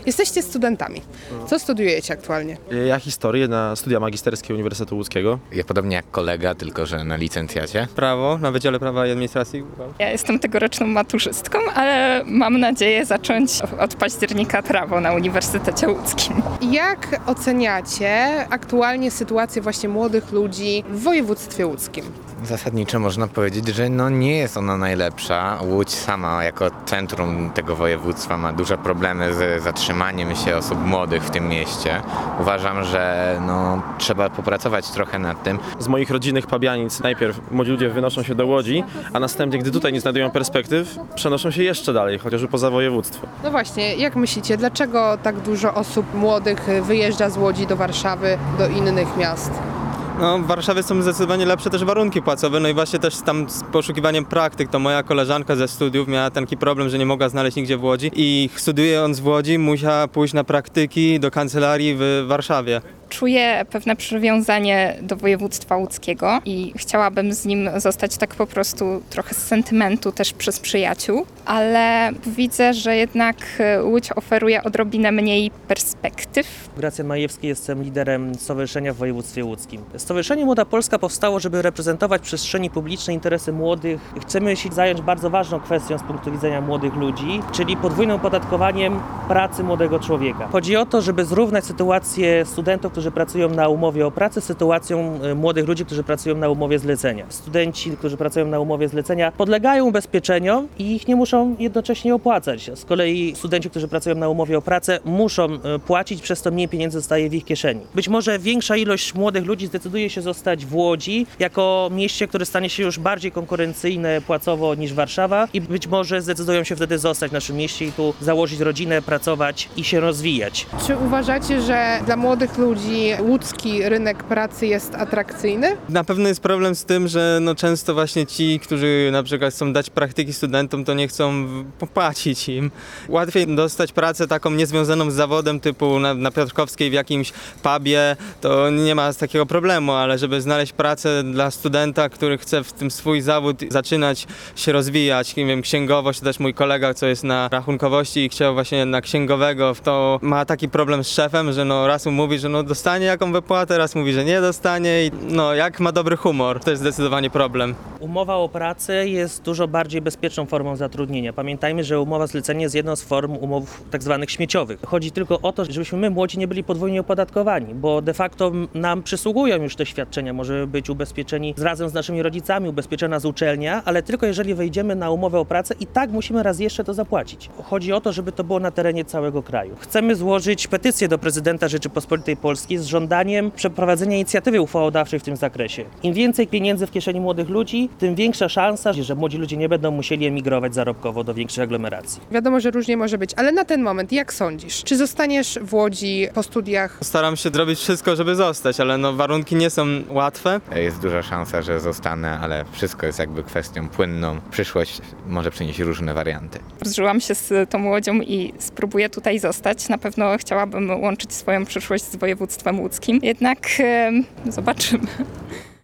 Jesteście studentami. Co studiujecie aktualnie? Ja historię na studia magisterskie Uniwersytetu Łódzkiego. Ja podobnie jak kolega, tylko że na licencjacie. Prawo, na Wydziale Prawa i Administracji. Ja jestem tegoroczną maturzystką, ale mam nadzieję zacząć od października prawo na Uniwersytecie Łódzkim. Jak oceniacie aktualnie sytuację właśnie młodych ludzi w województwie łódzkim? Zasadniczo można powiedzieć, że nie jest ona najlepsza. Łódź sama jako centrum tego województwa ma duże problemy z zatrzymaniem się osób młodych w tym mieście. Uważam, że trzeba popracować trochę nad tym. Z moich rodzinnych Pabianic najpierw młodzi ludzie wynoszą się do Łodzi, a następnie, gdy tutaj nie znajdują perspektyw, przenoszą się jeszcze dalej, chociażby poza województwo. No właśnie, jak myślicie, dlaczego tak dużo osób młodych wyjeżdża z Łodzi do Warszawy, do innych miast? W Warszawie są zdecydowanie lepsze też warunki płacowe, i właśnie też tam z poszukiwaniem praktyk, to moja koleżanka ze studiów miała taki problem, że nie mogła znaleźć nigdzie w Łodzi i studiując w Łodzi musiała pójść na praktyki do kancelarii w Warszawie. Czuję pewne przywiązanie do województwa łódzkiego i chciałabym z nim zostać tak po prostu trochę z sentymentu też przez przyjaciół, ale widzę, że jednak Łódź oferuje odrobinę mniej perspektyw. Gracjan Majewski, jestem liderem stowarzyszenia w województwie łódzkim. Stowarzyszenie Młoda Polska powstało, żeby reprezentować w przestrzeni publicznej interesy młodych. Chcemy się zająć bardzo ważną kwestią z punktu widzenia młodych ludzi, czyli podwójnym opodatkowaniem pracy młodego człowieka. Chodzi o to, żeby zrównać sytuację studentów, którzy pracują na umowie o pracę, z sytuacją młodych ludzi, którzy pracują na umowie zlecenia. Studenci, którzy pracują na umowie zlecenia, podlegają ubezpieczeniom i ich nie muszą jednocześnie opłacać. Z kolei studenci, którzy pracują na umowie o pracę, muszą płacić, przez to mniej pieniędzy zostaje w ich kieszeni. Być może większa ilość młodych ludzi zdecyduje się zostać w Łodzi, jako mieście, które stanie się już bardziej konkurencyjne płacowo niż Warszawa i być może zdecydują się wtedy zostać w naszym mieście i tu założyć rodzinę, pracować i się rozwijać. Czy uważacie, że dla młodych ludzi łódzki rynek pracy jest atrakcyjny? Na pewno jest problem z tym, że często właśnie ci, którzy na przykład chcą dać praktyki studentom, to nie chcą popłacić im. Łatwiej dostać pracę taką niezwiązaną z zawodem typu na Piotrkowskiej w jakimś pubie, to nie ma takiego problemu, ale żeby znaleźć pracę dla studenta, który chce w tym swój zawód zaczynać się rozwijać, nie wiem, księgowość, to też mój kolega, co jest na rachunkowości i chciał właśnie na księgowego, to ma taki problem z szefem, że raz mu mówi, że dostanie jaką wypłatę, raz mówi, że nie dostanie i jak ma dobry humor, to jest zdecydowanie problem. Umowa o pracę jest dużo bardziej bezpieczną formą zatrudnienia. Pamiętajmy, że umowa zlecenia jest jedną z form umów tak zwanych śmieciowych. Chodzi tylko o to, żebyśmy my młodzi nie byli podwójnie opodatkowani, bo de facto nam przysługują już te świadczenia. Możemy być ubezpieczeni razem z naszymi rodzicami, ubezpieczona z uczelnia, ale tylko jeżeli wejdziemy na umowę o pracę i tak musimy raz jeszcze to zapłacić. Chodzi o to, żeby to było na terenie całego kraju. Chcemy złożyć petycję do prezydenta Rzeczypospolitej Polskiej z żądaniem przeprowadzenia inicjatywy uchwałodawczej w tym zakresie. Im więcej pieniędzy w kieszeni młodych ludzi, tym większa szansa, że młodzi ludzie nie będą musieli emigrować zarobkowo do większych aglomeracji. Wiadomo, że różnie może być, ale na ten moment jak sądzisz? Czy zostaniesz w Łodzi po studiach? Staram się zrobić wszystko, żeby zostać, ale warunki nie są łatwe. Jest duża szansa, że zostanę, ale wszystko jest jakby kwestią płynną. Przyszłość może przynieść różne warianty. Zżyłam się z tą Łodzią i spróbuję tutaj zostać. Na pewno chciałabym łączyć swoją przyszłość z województwem łódzkim. Jednak zobaczymy.